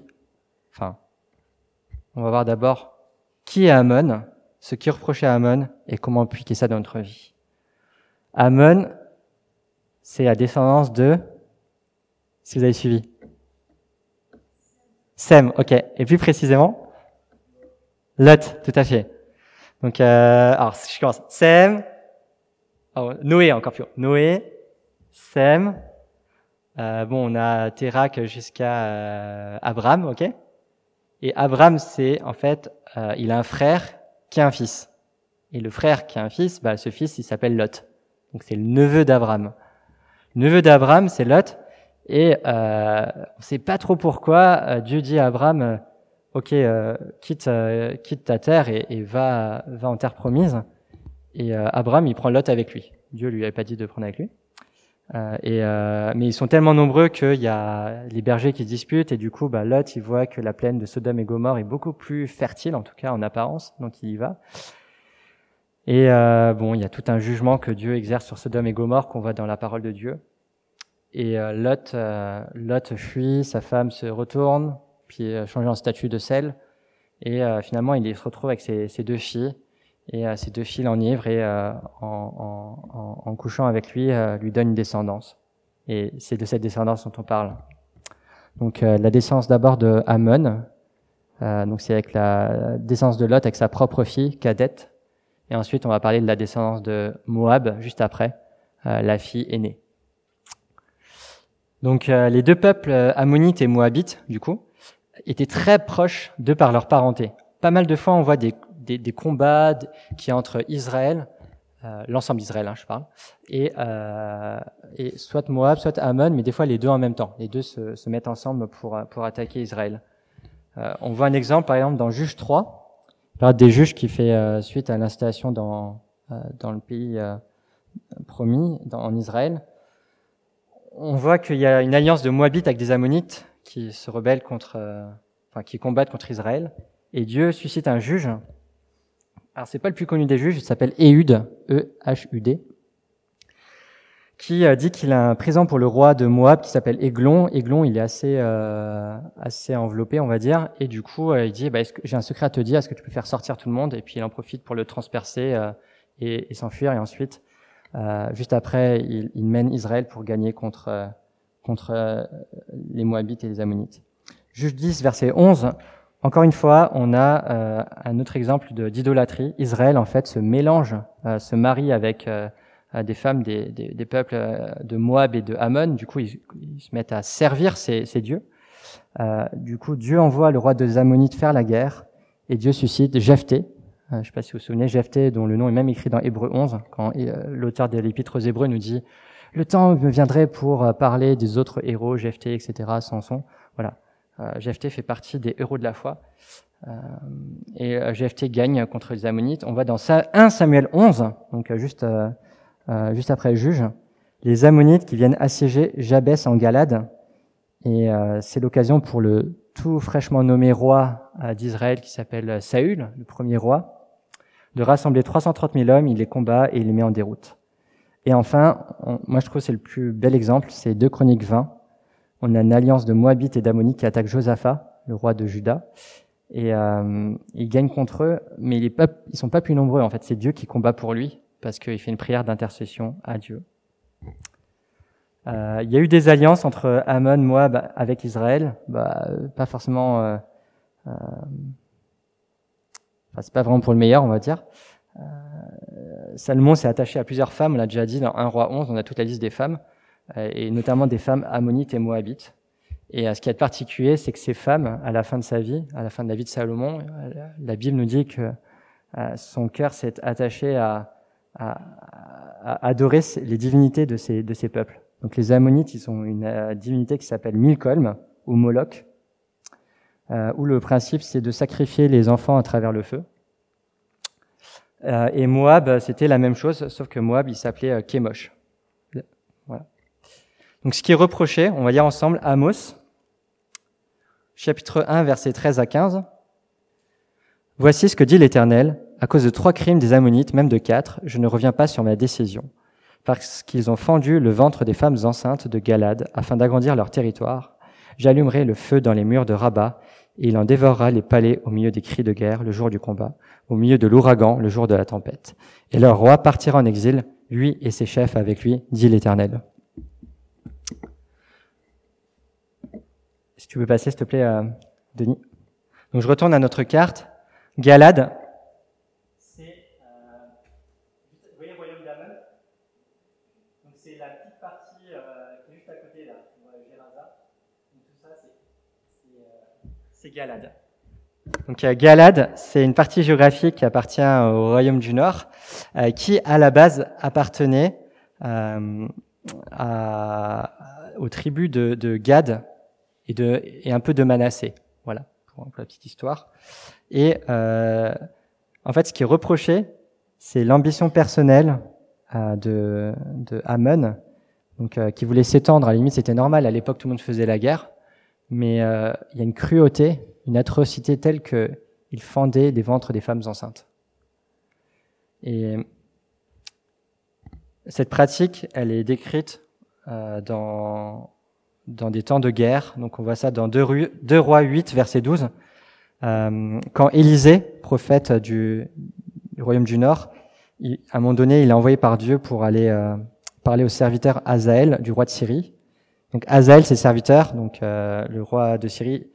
on va voir d'abord qui est Amon, ce qui est reproché à Amon et comment appliquer ça dans notre vie. Amon, c'est la descendance de, si vous avez suivi, Sem, ok. Et plus précisément, Lot, tout à fait. Donc, alors je commence. Sem, Noé encore plus haut. Noé, Sem. On a Térak jusqu'à Abraham, ok. Et Abraham, c'est en fait, il a un frère qui a un fils. Et le frère qui a un fils, ce fils, il s'appelle Lot. Donc c'est le neveu d'Abraham. Le neveu d'Abraham, c'est Lot. Et on sait pas trop pourquoi Dieu dit à Abraham, quitte ta terre et va en terre promise. Et Abraham, il prend Lot avec lui. Dieu lui avait pas dit de prendre avec lui. Mais ils sont tellement nombreux qu'il y a les bergers qui se disputent et du coup, Lot, il voit que la plaine de Sodome et Gomorrhe est beaucoup plus fertile, en tout cas en apparence, donc il y va. Et bon, il y a tout un jugement que Dieu exerce sur Sodome et Gomorrhe qu'on voit dans la parole de Dieu. Et Lot fuit, sa femme se retourne, puis change en statue de sel. Et finalement, il se retrouve avec ses deux filles. Et ces deux filles l'enivrent et en couchant avec lui donne une descendance. Et c'est de cette descendance dont on parle. Donc la descendance d'abord de Ammon. Donc c'est avec la descendance de Lot avec sa propre fille, Cadette. Et ensuite, on va parler de la descendance de Moab, juste après, la fille aînée. Donc, les deux peuples, ammonites et moabites, du coup, étaient très proches d'eux par leur parenté. Pas mal de fois, on voit des combats qui entre Israël, l'ensemble d'Israël, je parle, et soit Moab, soit Ammon, mais des fois les deux en même temps. Les deux se mettent ensemble pour attaquer Israël. On voit un exemple, par exemple, dans Juges 3, période des juges qui fait suite à l'installation dans le pays promis, en Israël. On voit qu'il y a une alliance de Moabites avec des Ammonites qui se rebellent qui combattent contre Israël. Et Dieu suscite un juge. Alors c'est pas le plus connu des juges, il s'appelle Ehud, E-H-U-D, qui dit qu'il a un présent pour le roi de Moab qui s'appelle Églon. Églon, il est assez enveloppé, on va dire, et du coup, il dit j'ai un secret à te dire, est-ce que tu peux faire sortir tout le monde? Et puis il en profite pour le transpercer et s'enfuir. Et ensuite, juste après, il mène Israël pour gagner contre les Moabites et les Ammonites. Juge 10, verset 11. Encore une fois, on a un autre exemple d'idolâtrie. Israël, en fait, se marie avec des femmes des peuples de Moab et de Ammon. Du coup, ils se mettent à servir ces dieux. Du coup, Dieu envoie le roi des Ammonites faire la guerre et Dieu suscite Jephthé. Je ne sais pas si vous vous souvenez, Jephthé, dont le nom est même écrit dans Hébreux 11, quand l'auteur de l'Épître aux Hébreux nous dit « Le temps me viendrait pour parler des autres héros, Jephthé, etc., Samson. » Voilà. Jephthé fait partie des héros de la foi. Et Jephthé gagne contre les Ammonites. On va dans 1 Samuel 11, donc juste après le juge, les Ammonites qui viennent assiéger Jabès en Galade. Et c'est l'occasion pour le tout fraîchement nommé roi d'Israël qui s'appelle Saül, le premier roi, de rassembler 330 000 hommes, il les combat et il les met en déroute. Et enfin, moi je trouve que c'est le plus bel exemple, c'est 2 Chroniques 20. On a une alliance de Moabites et d'Ammonites qui attaque Josaphat, le roi de Juda, et il gagne contre eux, mais ils sont pas plus nombreux en fait, c'est Dieu qui combat pour lui, parce qu'il fait une prière d'intercession à Dieu. Il y a eu des alliances entre Ammon, Moab avec Israël, pas forcément, c'est pas vraiment pour le meilleur, on va dire. Salomon s'est attaché à plusieurs femmes, on l'a déjà dit, dans 1 Roi 11, on a toute la liste des femmes, et notamment des femmes ammonites et moabites. Et ce qui est particulier, c'est que ces femmes, à la fin de sa vie, à la fin de la vie de Salomon, la Bible nous dit que son cœur s'est attaché à adorer les divinités de ces peuples. Donc les Ammonites, ils ont une divinité qui s'appelle Milcolm, ou Moloch, où le principe, c'est de sacrifier les enfants à travers le feu. Et Moab, c'était la même chose, sauf que Moab, il s'appelait Kémosh. Voilà. Donc ce qui est reproché, on va lire ensemble Amos, chapitre 1, versets 13 à 15. « Voici ce que dit l'Éternel. À cause de 3 crimes des Ammonites, même de 4, je ne reviens pas sur ma décision. Parce qu'ils ont fendu le ventre des femmes enceintes de Galade afin d'agrandir leur territoire, j'allumerai le feu dans les murs de Rabat et il en dévorera les palais au milieu des cris de guerre le jour du combat, au milieu de l'ouragan le jour de la tempête. Et leur roi partira en exil, lui et ses chefs avec lui, dit l'Éternel. » Si tu peux passer, s'il te plaît, Denis. Donc je retourne à notre carte. Galade, c'est vous voyez le royaume d'Ammon. Donc c'est la petite partie qui est juste à côté là, Géraza. Donc tout ça c'est Galade. Donc Galade, c'est une partie géographique qui appartient au royaume du Nord, qui à la base appartenait aux tribus de Gad et un peu de Manassé. Voilà, pour la petite histoire. Et en fait, ce qui est reproché, c'est l'ambition personnelle de Ammon, donc qui voulait s'étendre. À la limite, c'était normal. À l'époque, tout le monde faisait la guerre, mais il y a une cruauté, une atrocité telle que il fendait les ventres des femmes enceintes. Et cette pratique, elle est décrite dans des temps de guerre. Donc on voit ça dans 2 Rois 8, verset 12. Quand Élisée, prophète du royaume du Nord, à un moment donné, il est envoyé par Dieu pour aller parler au serviteur Hazaël du roi de Syrie. Donc Hazaël, c'est le serviteur, donc le roi de Syrie,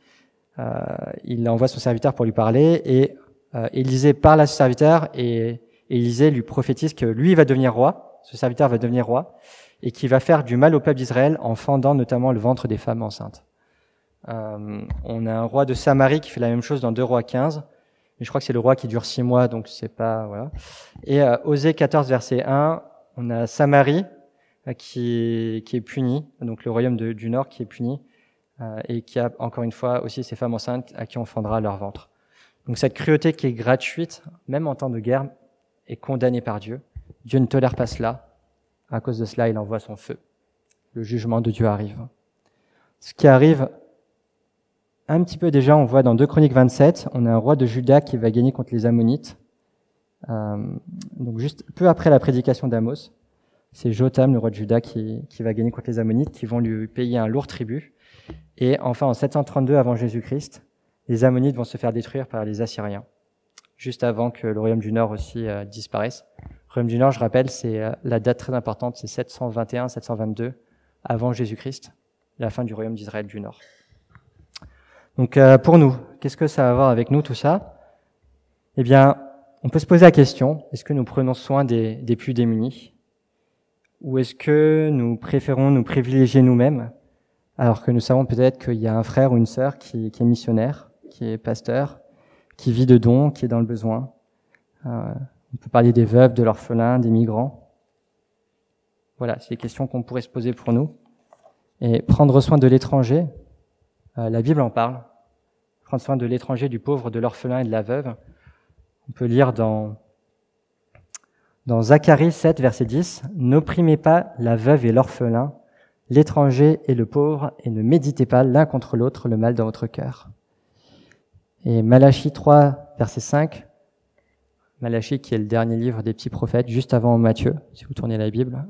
il envoie son serviteur pour lui parler, et Élisée parle à ce serviteur, et Élisée lui prophétise que lui va devenir roi, ce serviteur va devenir roi, et qu'il va faire du mal au peuple d'Israël en fendant notamment le ventre des femmes enceintes. On a un roi de Samarie qui fait la même chose dans 2 Rois 15, mais je crois que c'est le roi qui dure 6 mois, donc c'est pas, voilà. Et Osée 14, verset 1, on a Samarie qui est puni, donc le royaume du Nord qui est puni, et qui a encore une fois aussi ces femmes enceintes à qui on fendra leur ventre. Donc cette cruauté qui est gratuite, même en temps de guerre, est condamnée par Dieu. Dieu ne tolère pas cela. À cause de cela, il envoie son feu. Le jugement de Dieu arrive. Ce qui arrive un petit peu déjà, on voit dans 2 Chroniques 27, on a un roi de Juda qui va gagner contre les Ammonites. Donc juste peu après la prédication d'Amos, c'est Jotham, le roi de Juda, qui va gagner contre les Ammonites, qui vont lui payer un lourd tribut. Et enfin, en 732 avant Jésus-Christ, les Ammonites vont se faire détruire par les Assyriens, juste avant que le royaume du Nord aussi disparaisse. Le royaume du Nord, je rappelle, c'est la date très importante, c'est 721-722 avant Jésus-Christ, la fin du royaume d'Israël du Nord. Donc pour nous, qu'est-ce que ça va avoir avec nous tout ça ? Eh bien, on peut se poser la question, est-ce que nous prenons soin des plus démunis ? Ou est-ce que nous préférons nous privilégier nous-mêmes, alors que nous savons peut-être qu'il y a un frère ou une sœur qui est missionnaire, qui est pasteur, qui vit de dons, qui est dans le besoin. On peut parler des veuves, de l'orphelin, des migrants. Voilà, c'est des questions qu'on pourrait se poser pour nous. Et prendre soin de l'étranger, la Bible en parle. Prendre soin de l'étranger, du pauvre, de l'orphelin et de la veuve. On peut lire dans Zacharie 7, verset 10, « N'opprimez pas la veuve et l'orphelin, l'étranger et le pauvre, et ne méditez pas l'un contre l'autre le mal dans votre cœur. » Et Malachie 3, verset 5, Malachie qui est le dernier livre des petits prophètes, juste avant Matthieu, si vous tournez la Bible.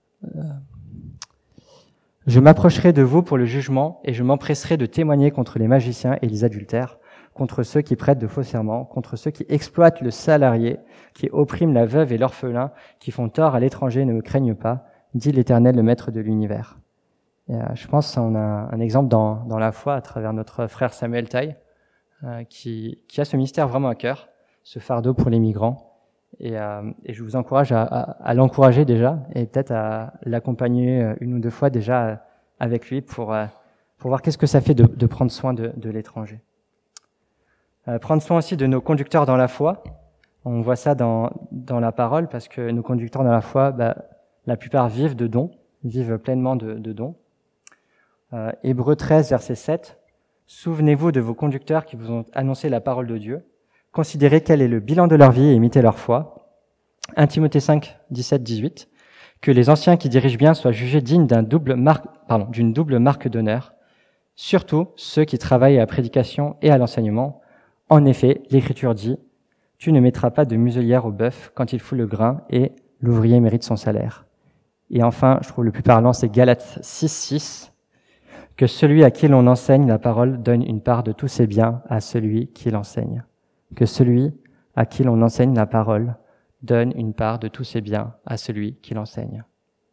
« Je m'approcherai de vous pour le jugement, et je m'empresserai de témoigner contre les magiciens et les adultères, contre ceux qui prêtent de faux serments, contre ceux qui exploitent le salarié, qui oppriment la veuve et l'orphelin, qui font tort à l'étranger, ne me craignent pas, dit l'Éternel, le Maître de l'univers. » Et je pense qu'on a un exemple dans la foi à travers notre frère Samuel Taille, qui a ce mystère vraiment à cœur, ce fardeau pour les migrants. Et je vous encourage à l'encourager déjà, et peut-être à l'accompagner 1 ou 2 fois déjà avec lui pour voir qu'est-ce que ça fait de prendre soin de l'étranger. Prendre soin aussi de nos conducteurs dans la foi. On voit ça dans la parole, parce que nos conducteurs dans la foi, la plupart vivent de dons, vivent pleinement de dons. Hébreux 13, verset 7. « Souvenez-vous de vos conducteurs qui vous ont annoncé la parole de Dieu. Considérez quel est le bilan de leur vie et imitez leur foi. » 1 Timothée 5, 17, 18. « Que les anciens qui dirigent bien soient jugés dignes d'une double marque d'honneur, surtout ceux qui travaillent à la prédication et à l'enseignement. En effet, l'Écriture dit « Tu ne mettras pas de muselière au bœuf quand il fout le grain, et l'ouvrier mérite son salaire. » Et enfin, je trouve le plus parlant, c'est Galates 6, 6. « Que celui à qui l'on enseigne la parole donne une part de tous ses biens à celui qui l'enseigne. » Que celui à qui l'on enseigne la parole donne une part de tous ses biens à celui qui l'enseigne.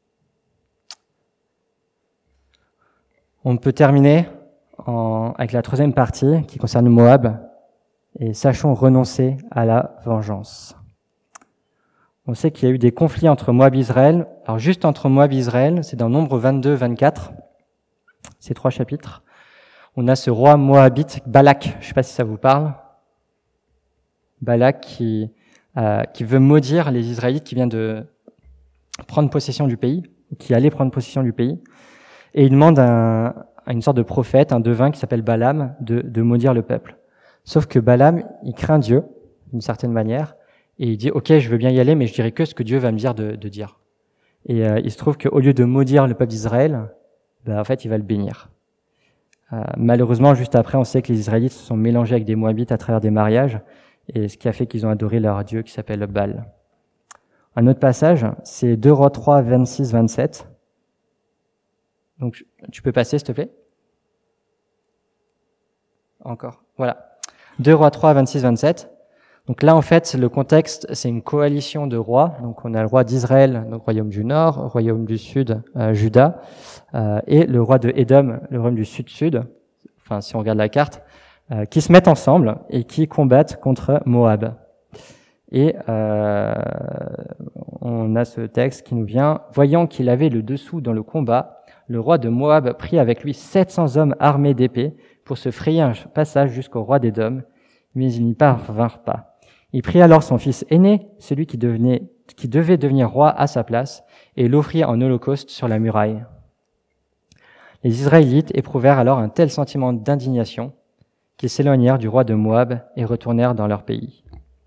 On peut terminer avec la 3e partie qui concerne Moab, et sachons renoncer à la vengeance. On sait qu'il y a eu des conflits entre Moab et Israël. Alors juste entre Moab et Israël, c'est dans Nombre 22, 24, ces 3 chapitres. On a ce roi moabite, Balak, je ne sais pas si ça vous parle. Balak qui veut maudire les Israélites qui viennent de prendre possession du pays, qui allaient prendre possession du pays. Et il demande à une sorte de prophète, un devin qui s'appelle Balaam, de maudire le peuple. Sauf que Balaam, il craint Dieu, d'une certaine manière, et il dit « Ok, je veux bien y aller, mais je dirai que ce que Dieu va me dire de dire. » Et il se trouve qu'au lieu de maudire le peuple d'Israël, en fait, il va le bénir. Malheureusement, juste après, on sait que les Israélites se sont mélangés avec des Moabites à travers des mariages, et ce qui a fait qu'ils ont adoré leur dieu qui s'appelle Baal. Un autre passage, c'est 2 Rois 3, 26, 27. Donc, tu peux passer, s'il te plaît? Encore. Voilà. 2 Rois 3, 26, 27. Donc là, en fait, le contexte, c'est une coalition de rois. Donc, on a le roi d'Israël, donc royaume du Nord, royaume du Sud, Juda, et le roi de Édom, le royaume du Sud-Sud, enfin, si on regarde la carte, qui se mettent ensemble et qui combattent contre Moab. Et on a ce texte qui nous vient. Voyant qu'il avait le dessous dans le combat, le roi de Moab prit avec lui 700 hommes armés d'épées pour se frayer un passage jusqu'au roi d'Édom, mais ils n'y parvinrent pas. Il prit alors son fils aîné, celui qui devait devenir roi à sa place, et l'offrit en holocauste sur la muraille. Les Israélites éprouvèrent alors un tel sentiment d'indignation qu'ils s'éloignèrent du roi de Moab et retournèrent dans leur pays.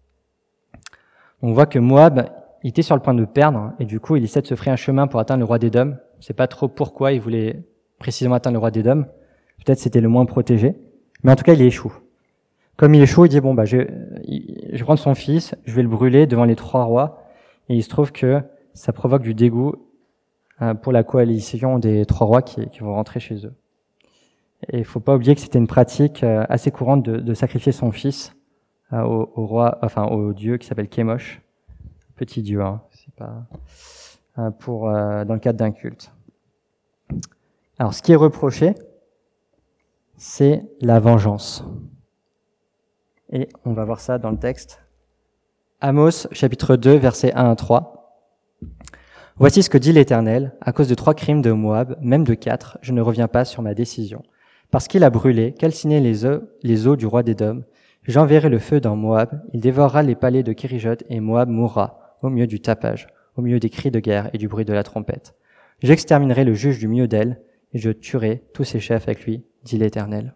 On voit que Moab était sur le point de perdre, et du coup, il essaie de se frayer un chemin pour atteindre le roi d'Édom. On ne sait pas trop pourquoi il voulait précisément atteindre le roi d'Édom. Peut-être c'était le moins protégé. Mais en tout cas, il échoue. Comme il échoue, il dit, je vais prendre son fils, je vais le brûler devant les 3 rois. Et il se trouve que ça provoque du dégoût pour la coalition des 3 rois qui vont rentrer chez eux. Et il faut pas oublier que c'était une pratique assez courante de sacrifier son fils au roi, enfin au dieu qui s'appelle Kémosh, petit dieu, hein, c'est pas dans le cadre d'un culte. Alors, ce qui est reproché, c'est la vengeance. Et on va voir ça dans le texte. Amos, chapitre 2, versets 1 à 3. Voici ce que dit l'Éternel, à cause de 3 crimes de Moab, même de 4, je ne reviens pas sur ma décision. Parce qu'il a brûlé, calciné les eaux du roi d'Édom, j'enverrai le feu dans Moab, il dévorera les palais de Kérijot et Moab mourra, au milieu du tapage, au milieu des cris de guerre et du bruit de la trompette. J'exterminerai le juge du milieu d'elle, et je tuerai tous ses chefs avec lui, dit l'Éternel.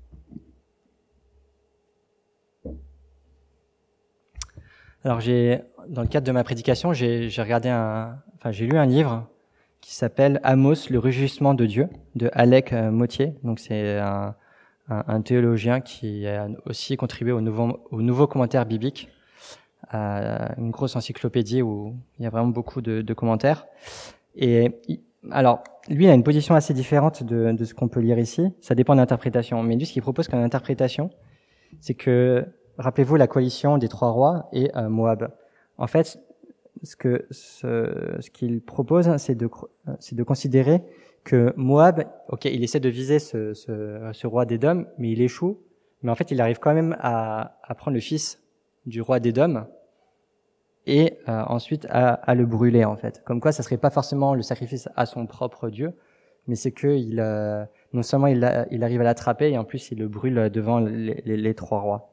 Alors dans le cadre de ma prédication, j'ai lu un livre qui s'appelle Amos, le rugissement de Dieu, de Alec Mottier. Donc c'est un théologien qui a aussi contribué au nouveau commentaire biblique, une grosse encyclopédie où il y a vraiment beaucoup de commentaires. Et alors, lui, il a une position assez différente de ce qu'on peut lire ici. Ça dépend de l'interprétation. Mais lui, ce qu'il propose comme interprétation, c'est que, rappelez-vous, la coalition des 3 rois et Moab. En fait, ce qu'il propose, c'est de considérer que Moab, ok, il essaie de viser ce roi d'Édom, mais il échoue. Mais en fait, il arrive quand même à prendre le fils du roi d'Édom et ensuite à le brûler, en fait. Comme quoi, ça serait pas forcément le sacrifice à son propre Dieu, mais c'est que non seulement il arrive à l'attraper, et en plus il le brûle devant les 3 rois.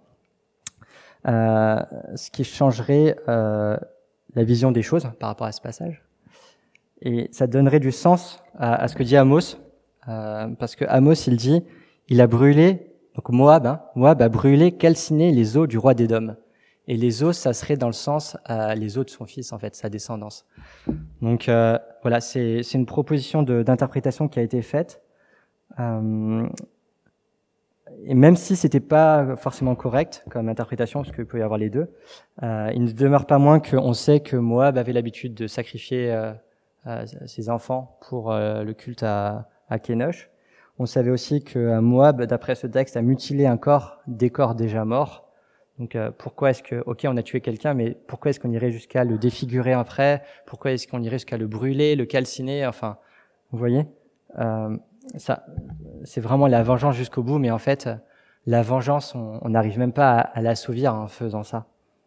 Ce qui changerait la vision des choses par rapport à ce passage. Et ça donnerait du sens à ce que dit Amos, parce que Amos, il dit, il a brûlé, donc Moab a brûlé, calciné les os du roi d'Édom. Et les os, ça serait dans le sens les os de son fils, en fait, sa descendance. Donc voilà, c'est une proposition d'interprétation qui a été faite. Et même si c'était pas forcément correct comme interprétation, parce qu'il peut y avoir les deux, il ne demeure pas moins qu'on sait que Moab avait l'habitude de sacrifier ses enfants pour le culte à Kénosh. On savait aussi que Moab, d'après ce texte, a mutilé des corps déjà morts. Donc pourquoi est-ce que, ok, on a tué quelqu'un, mais pourquoi est-ce qu'on irait jusqu'à le défigurer après? Pourquoi est-ce qu'on irait jusqu'à le brûler, le calciner? Enfin, vous voyez, ça, c'est vraiment la vengeance jusqu'au bout, mais en fait, la vengeance, on n'arrive même pas à l'assouvir en faisant ça.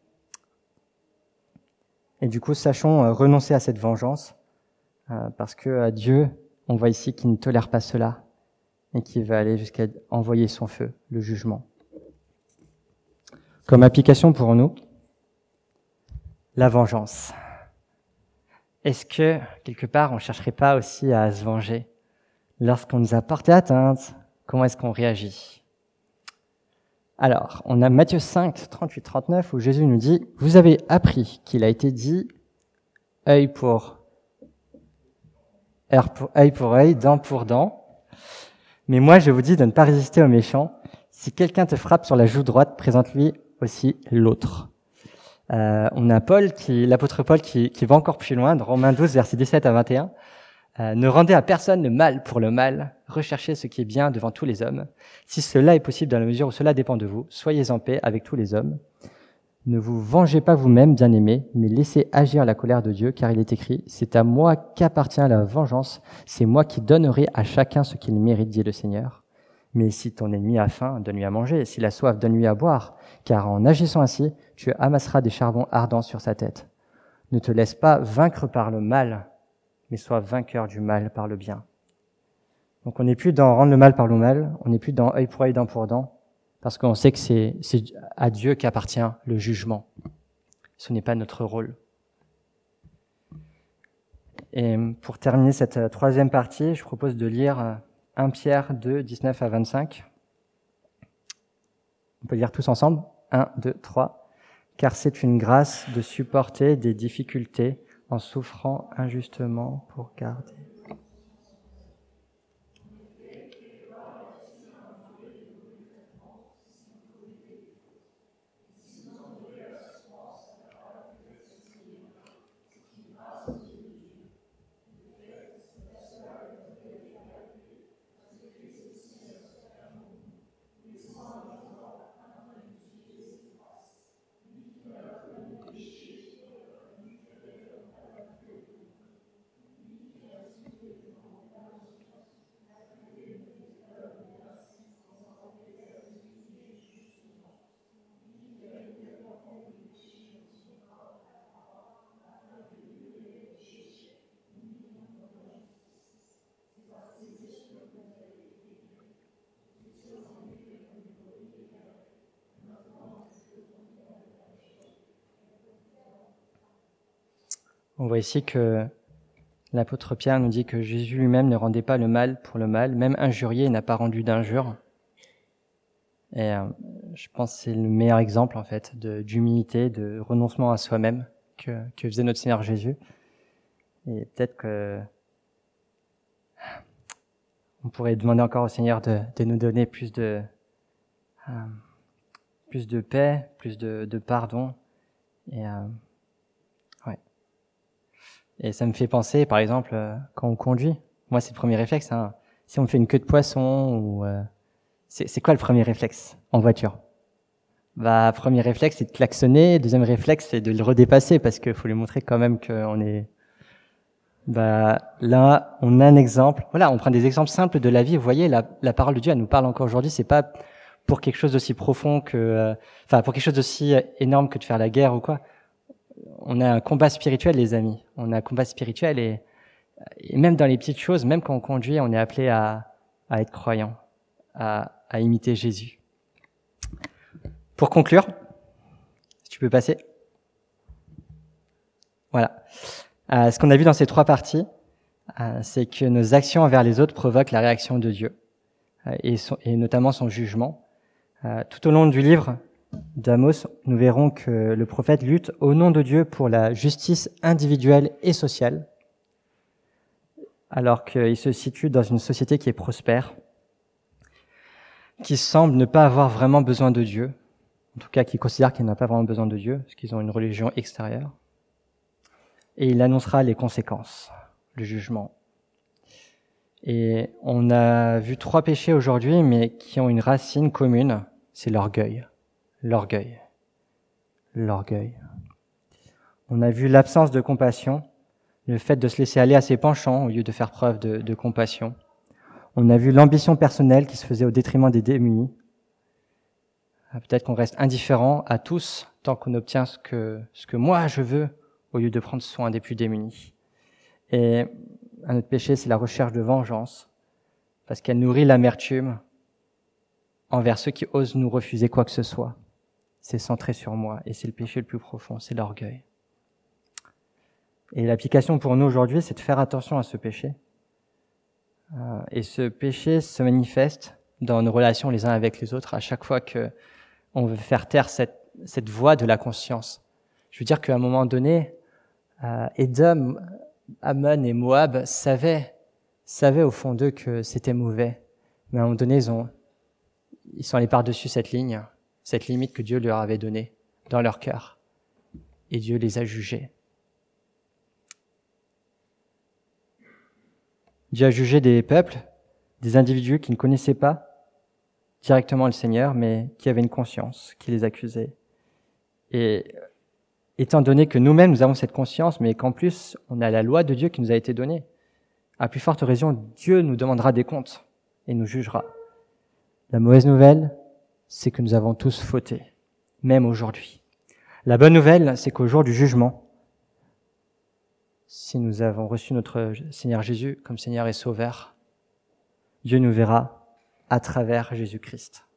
Et du coup, sachons renoncer à cette vengeance, parce que Dieu, on voit ici qu'il ne tolère pas cela, et qu'il va aller jusqu'à envoyer son feu, le jugement. Comme application pour nous, la vengeance. Est-ce que, quelque part, on ne chercherait pas aussi à se venger? Lorsqu'on nous a porté atteinte, comment est-ce qu'on réagit? Alors, on a Matthieu 5, 38-39, où Jésus nous dit « Vous avez appris qu'il a été dit œil pour œil, dent pour dent. Mais moi, je vous dis de ne pas résister aux méchants. Si quelqu'un te frappe sur la joue droite, présente-lui aussi l'autre. » On a l'apôtre Paul qui va encore plus loin, dans Romains 12, versets 17 à 21. Ne rendez à personne le mal pour le mal, recherchez ce qui est bien devant tous les hommes. Si cela est possible dans la mesure où cela dépend de vous, soyez en paix avec tous les hommes. Ne vous vengez pas vous-même, bien-aimés, mais laissez agir la colère de Dieu, car il est écrit « C'est à moi qu'appartient la vengeance, c'est moi qui donnerai à chacun ce qu'il mérite, dit le Seigneur. Mais si ton ennemi a faim, donne-lui à manger, et s'il a soif, donne-lui à boire, car en agissant ainsi, tu amasseras des charbons ardents sur sa tête. Ne te laisse pas vaincre par le mal, mais sois vainqueur du mal par le bien. » Donc on n'est plus dans rendre le mal par le mal, on n'est plus dans œil pour œil, dent pour dent, parce qu'on sait que c'est à Dieu qu'appartient le jugement. Ce n'est pas notre rôle. Et pour terminer cette troisième partie, je propose de lire 1 Pierre 2, 19 à 25. On peut lire tous ensemble. 1, 2, 3. « Car c'est une grâce de supporter des difficultés en souffrant injustement pour garder. » On voit ici que l'apôtre Pierre nous dit que Jésus lui-même ne rendait pas le mal pour le mal, même injurié, il n'a pas rendu d'injure. Et je pense que c'est le meilleur exemple en fait d'humilité, de renoncement à soi-même que faisait notre Seigneur Jésus. Et peut-être que on pourrait demander encore au Seigneur de nous donner plus de paix, plus de pardon. Et ça me fait penser, par exemple, quand on conduit. Moi, c'est le premier réflexe. Hein. Si on me fait une queue de poisson, ou c'est quoi le premier réflexe en voiture? Premier réflexe, c'est de klaxonner. Deuxième réflexe, c'est de le redépasser parce qu'il faut lui montrer quand même qu'on est. Là, on a un exemple. Voilà, on prend des exemples simples de la vie. Vous voyez, la parole de Dieu, elle nous parle encore aujourd'hui. C'est pas pour quelque chose d'aussi profond que, pour quelque chose d'aussi énorme que de faire la guerre ou quoi. On a un combat spirituel, les amis. On a un combat spirituel et même dans les petites choses, même quand on conduit, on est appelé à être croyant, à imiter Jésus. Pour conclure, si tu peux passer. Voilà. Ce qu'on a vu dans ces trois parties, c'est que nos actions envers les autres provoquent la réaction de Dieu et notamment son jugement. Tout au long du livre d'Amos, nous verrons que le prophète lutte au nom de Dieu pour la justice individuelle et sociale, alors qu'il se situe dans une société qui est prospère, qui semble ne pas avoir vraiment besoin de Dieu, en tout cas qui considère qu'elle n'a pas vraiment besoin de Dieu, parce qu'ils ont une religion extérieure. Et il annoncera les conséquences, le jugement. Et on a vu 3 péchés aujourd'hui, mais qui ont une racine commune, c'est l'orgueil. L'orgueil. On a vu l'absence de compassion, le fait de se laisser aller à ses penchants au lieu de faire preuve de compassion. On a vu l'ambition personnelle qui se faisait au détriment des démunis. Peut-être qu'on reste indifférent à tous tant qu'on obtient ce que moi je veux au lieu de prendre soin des plus démunis. Et un autre péché, c'est la recherche de vengeance, parce qu'elle nourrit l'amertume envers ceux qui osent nous refuser quoi que ce soit. C'est centré sur moi, et c'est le péché le plus profond, c'est l'orgueil. Et l'application pour nous aujourd'hui, c'est de faire attention à ce péché. Et ce péché se manifeste dans nos relations les uns avec les autres à chaque fois que on veut faire taire cette voix de la conscience. Je veux dire qu'à un moment donné, Édom, Ammon et Moab savaient au fond d'eux que c'était mauvais. Mais à un moment donné, ils sont allés par-dessus cette ligne, cette limite que Dieu leur avait donnée dans leur cœur. et Dieu les a jugés. Dieu a jugé des peuples, des individus qui ne connaissaient pas directement le Seigneur, mais qui avaient une conscience, qui les accusait. Et étant donné que nous-mêmes, nous avons cette conscience, mais qu'en plus, on a la loi de Dieu qui nous a été donnée, à plus forte raison, Dieu nous demandera des comptes et nous jugera. La mauvaise nouvelle, c'est que nous avons tous fauté, même aujourd'hui. La bonne nouvelle, c'est qu'au jour du jugement, si nous avons reçu notre Seigneur Jésus comme Seigneur et Sauveur, Dieu nous verra à travers Jésus-Christ,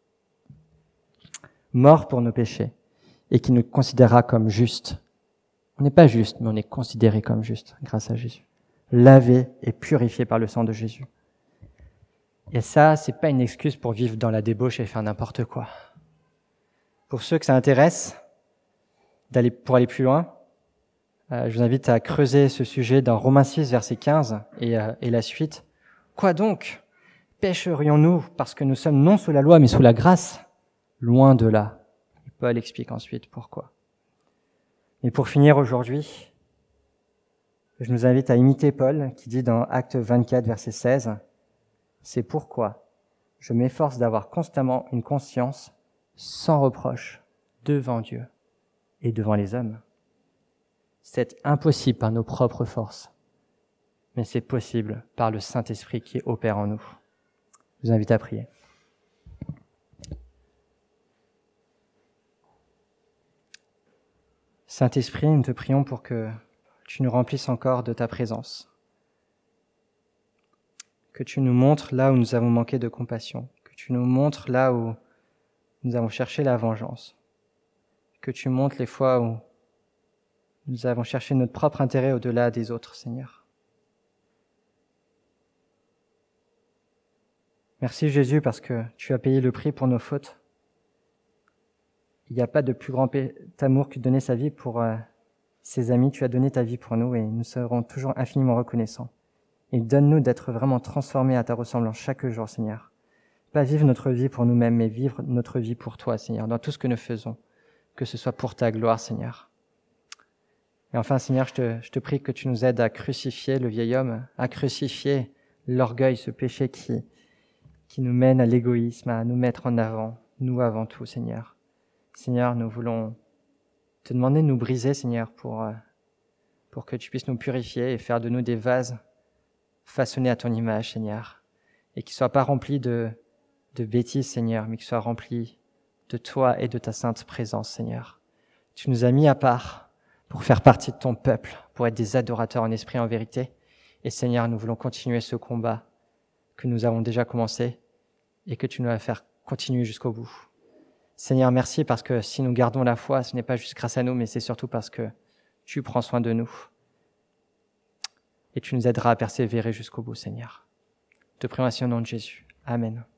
mort pour nos péchés et qui nous considérera comme justes. On n'est pas juste, mais on est considéré comme juste grâce à Jésus, lavé et purifié par le sang de Jésus. Et ça, c'est pas une excuse pour vivre dans la débauche et faire n'importe quoi. Pour ceux que ça intéresse, pour aller plus loin, je vous invite à creuser ce sujet dans Romains 6, verset 15 et la suite. Quoi donc? Pécherions-nous parce que nous sommes non sous la loi, mais sous la grâce? Loin de là. Et Paul explique ensuite pourquoi. Et pour finir aujourd'hui, je nous invite à imiter Paul qui dit dans Actes 24, verset 16, « C'est pourquoi je m'efforce d'avoir constamment une conscience sans reproche devant Dieu et devant les hommes. » C'est impossible par nos propres forces, mais c'est possible par le Saint-Esprit qui opère en nous. Je vous invite à prier. Saint-Esprit, nous te prions pour que tu nous remplisses encore de ta présence, que tu nous montres là où nous avons manqué de compassion, que tu nous montres là où nous avons cherché la vengeance, que tu montres les fois où nous avons cherché notre propre intérêt au-delà des autres, Seigneur. Merci Jésus parce que tu as payé le prix pour nos fautes. Il n'y a pas de plus grand amour que de donner sa vie pour ses amis. Tu as donné ta vie pour nous et nous serons toujours infiniment reconnaissants. Et donne-nous d'être vraiment transformés à ta ressemblance chaque jour, Seigneur. Pas vivre notre vie pour nous-mêmes, mais vivre notre vie pour toi, Seigneur, dans tout ce que nous faisons. Que ce soit pour ta gloire, Seigneur. Et enfin, Seigneur, je te prie que tu nous aides à crucifier le vieil homme, à crucifier l'orgueil, ce péché qui nous mène à l'égoïsme, à nous mettre en avant, nous avant tout, Seigneur. Seigneur, nous voulons te demander de nous briser, Seigneur, pour que tu puisses nous purifier et faire de nous des vases façonnés à ton image, Seigneur, et qui ne soient pas remplis de bêtises, Seigneur, mais qui soient remplis de toi et de ta sainte présence, Seigneur. Tu nous as mis à part pour faire partie de ton peuple, pour être des adorateurs en esprit et en vérité. Et Seigneur, nous voulons continuer ce combat que nous avons déjà commencé et que tu nous vas faire continuer jusqu'au bout. Seigneur, merci parce que si nous gardons la foi, ce n'est pas juste grâce à nous, mais c'est surtout parce que tu prends soin de nous. Et tu nous aideras à persévérer jusqu'au bout, Seigneur. Te prions ainsi au nom de Jésus. Amen.